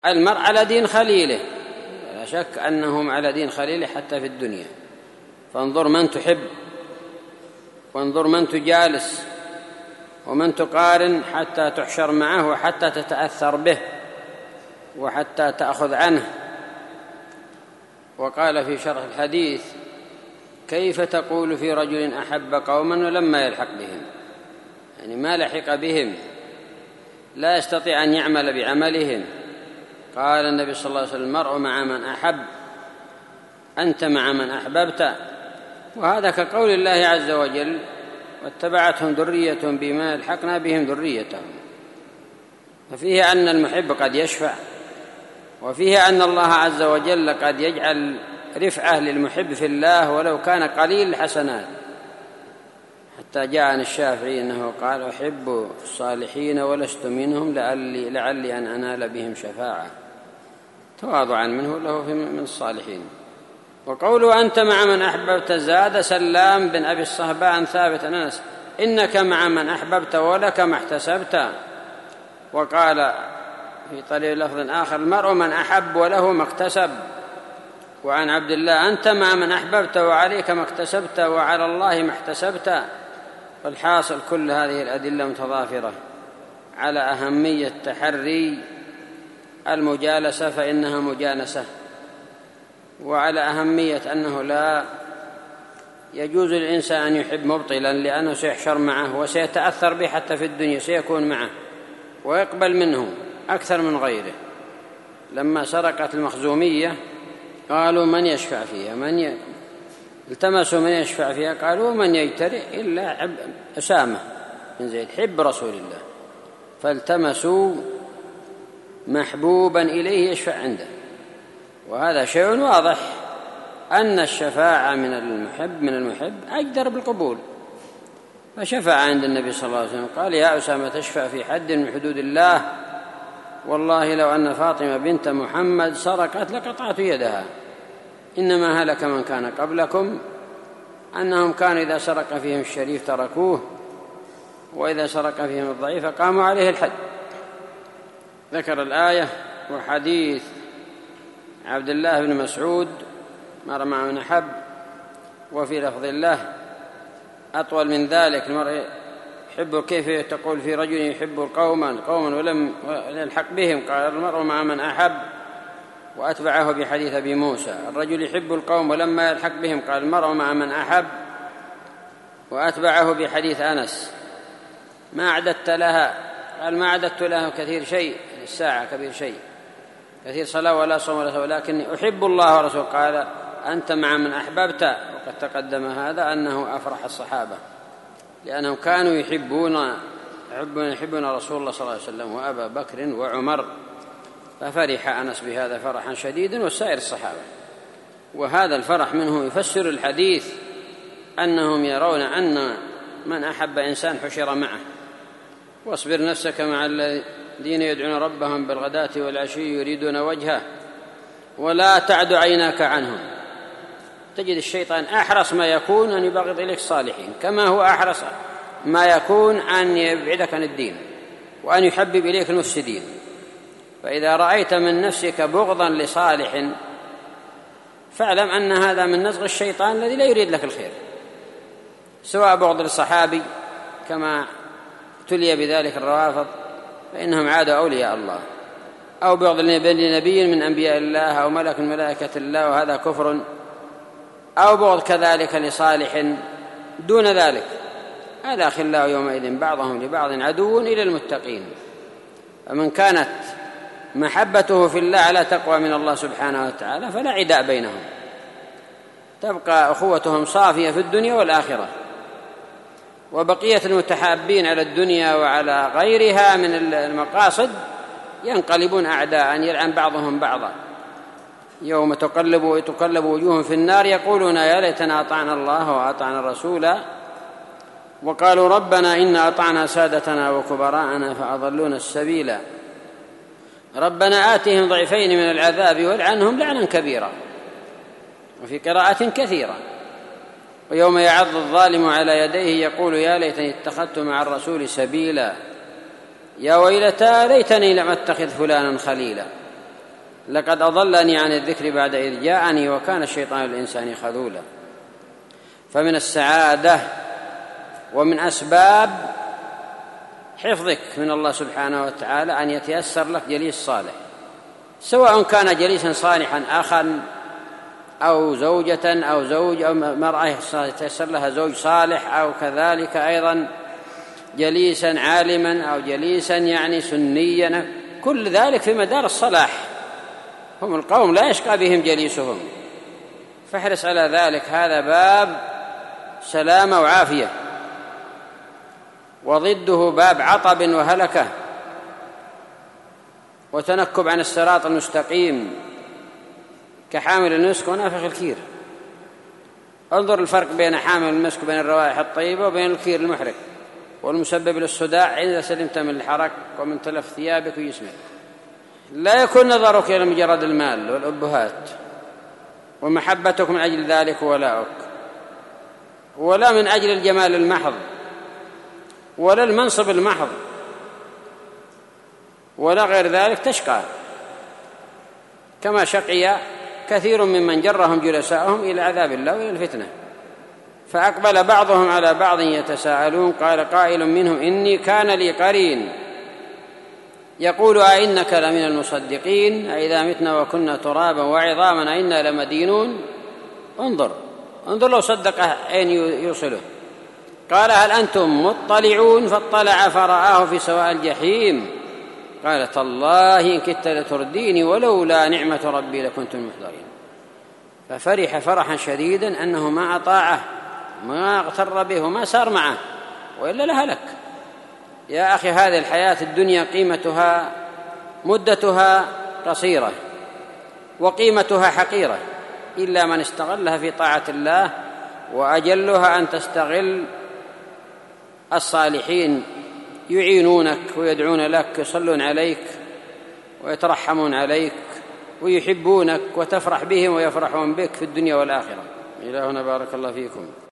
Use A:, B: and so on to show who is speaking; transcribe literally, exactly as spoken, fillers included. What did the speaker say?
A: المرء على دين خليله، لا شك أنهم على دين خليله حتى في الدنيا. فانظر من تحب، وانظر من تجالس، ومن تقارن حتى تحشر معه، وحتى تتأثر به، وحتى تأخذ عنه. وقال في شرح الحديث: كيف تقول في رجل أحب قوما ولما يلحق بهم؟ يعني ما لحق بهم، لا يستطيع أن يعمل بعملهم. قال النبي صلى الله عليه وسلم: المرء مع من أحب، أنت مع من أحببت. وهذا كقول الله عز وجل: واتبعتهم ذرية بما يلحقنا بهم ذريتهم. ففيه أن المحب قد يشفع، وفيه أن الله عز وجل قد يجعل رفعة للمحب في الله ولو كان قليل الحسنات. حتى جاء عن الشافعي أنه قال: أحب الصالحين ولست منهم لعلي, لعلي أن أنال بهم شفاعة، تواضعا منه له من الصالحين. وقوله: أنت مع من أحببت، زاد سلام بن أبي الصهباء عن ثابت أنس: إنك مع من أحببت ولك ما احتسبت. وقال في طريق لفظ آخر: المرء من أحب وله ما اكتسب. وعن عبد الله: أنت مع من أحببت وعليك ما اكتسبت وعلى الله ما احتسبت. والحاصل كل هذه الأدلة متضافرة على أهمية تحري المجالسة فإنها مجانسة، وعلى أهمية أنه لا يجوز للإنسان أن يحب مبطلا، لأنه سيحشر معه وسيتأثر به حتى في الدنيا، سيكون معه ويقبل منه أكثر من غيره. لما سرقت المخزومية قالوا: من يشفع فيها؟ من ي... التمسوا من يشفع فيها، قالوا: من يجترئ إلا أسامة بن زيد حب رسول الله. فالتمسوا محبوبا إليه يشفع عنده. وهذا شيء واضح أن الشفاعة من المحب من المحب أجدر بالقبول. فشفع عند النبي صلى الله عليه وسلم قال: يا أسامة تشفع في حد من حدود الله، والله لو أن فاطمة بنت محمد سرقت لقطعت يدها. إنما هلك من كان قبلكم أنهم كانوا إذا سرق فيهم الشريف تركوه، وإذا سرق فيهم الضعيف قاموا عليه الحد. ذكر الآية وحديث عبد الله بن مسعود: مر مع من أحب. وفي لفظ الله أطول من ذلك: المرء يحب، كيف تقول في رجل يحب قوما قوما ولم يلحق بهم؟ قال: المرء مع من أحب. وأتبعه بحديث أبي موسى: الرجل يحب القوم ولما يلحق بهم. قال: المرء مع من أحب. وأتبعه بحديث أنس: ما أعددت لها؟ قال: ما أعددت لها كثير شيء، الساعة كبير شيء، كثير صلاة ولا صوم ولا صوم، ولكني أحب الله ورسوله. قال: أنت مع من أحببت. وقد تقدم هذا أنه أفرح الصحابة، لأنهم كانوا يحبون يحبون, يحبون رسول الله صلى الله عليه وسلم وأبا بكر وعمر، ففرح أنس بهذا فرحا شديدا وسائر الصحابة. وهذا الفرح منه يفسر الحديث أنهم يرون أن من أحب إنسان حشر معه. واصبر نفسك مع الذين يدعون ربهم بالغداة والعشي يريدون وجهه ولا تعد عيناك عنهم. تجد الشيطان أحرص ما يكون أن يبغض إليك الصالحين، كما هو أحرص ما يكون أن يبعدك عن الدين وأن يحبب إليك المفسدين. فإذا رأيت من نفسك بغضا لصالح فاعلم أن هذا من نزغ الشيطان الذي لا يريد لك الخير، سواء بغض للصحابي كما تلي بذلك الروافض فإنهم عادوا أولياء الله، أو بغض لنبي من أنبياء الله أو ملك من ملائكة الله وهذا كفر، أو بغض كذلك لصالح دون ذلك. هذا خلاء يومئذ بعضهم لبعض عدو إلى المتقين. فمن كانت محبته في الله على تقوى من الله سبحانه وتعالى فلا عداء بينهم، تبقى أخوتهم صافية في الدنيا والآخرة. وبقية المتحابين على الدنيا وعلى غيرها من المقاصد ينقلبون أعداء، يلعن بعضهم بعضا. يوم تقلب تقلب وجوههم في النار يقولون: يا ليتنا أطعنا الله وأطعنا الرسول، وقالوا ربنا إنا أطعنا سادتنا وكبراءنا فأضلونا السبيل، ربنا آتهم ضعفين من العذاب والعنهم لعنا كبيرا. وفي قراءة كثيرة: ويوم يعض الظالم على يديه يقول يا ليتني اتخذت مع الرسول سبيلا، يا ويلتى ليتني لم أتخذ فلانا خليلا. لقد أضلني عن الذكر بعد إذ جاءني وكان الشيطان للإنسان خذولا. فمن السعادة ومن أسباب حفظك من الله سبحانه وتعالى أن يتيسر لك جليس صالح، سواء كان جليسا صالحا أخا أو زوجة أو زوج أو مرأة يتيسر لها زوج صالح، أو كذلك أيضا جليسا عالما أو جليسا يعني سنيا، كل ذلك في مدار الصلاح. هم القوم لا يشقى بهم جليسهم، فاحرص على ذلك. هذا باب سلامة وعافية، وضده باب عطب وهلكة وتنكب عن الصراط المستقيم كحامل المسك ونافخ الكير. انظر الفرق بين حامل المسك وبين الروائح الطيبة وبين الكير المحرق والمسبب للصداع إذا سلمت من الحرك ومن تلف ثيابك وجسمك. لا يكون نظرك إلى مجرد المال والأبهات ومحبتك من أجل ذلك ولاؤك، ولا من أجل الجمال المحض ولا المنصب المحض ولا غير ذلك، تشقى كما شقي كثير ممن جرهم جلساءهم إلى عذاب الله وإلى الفتنة. فأقبل بعضهم على بعض يتساءلون، قال قائل منهم إني كان لي قرين يقول أئنك لمن المصدقين أئذا متنا وكنا ترابا وعظاما أئنا لمدينون. انظر انظر لو صدقه أين يوصله. قال هل أنتم مطلعون؟ فاطلع فرآه في سواء الجحيم قال تالله إن كدت لترديني ولولا نعمة ربي لكنت من المحضرين. ففرح فرحا شديدا أنه ما أطاعه ما اغتر به وما سار معه، وإلا لهلك. يا أخي هذه الحياة الدنيا قيمتها مدتها قصيرة وقيمتها حقيرة، إلا من استغلها في طاعة الله، وأجلها أن تستغل الصالحين يعينونك ويدعون لك يصلون عليك ويترحمون عليك ويحبونك وتفرح بهم ويفرحون بك في الدنيا والآخرة. إلى هنا بارك الله فيكم.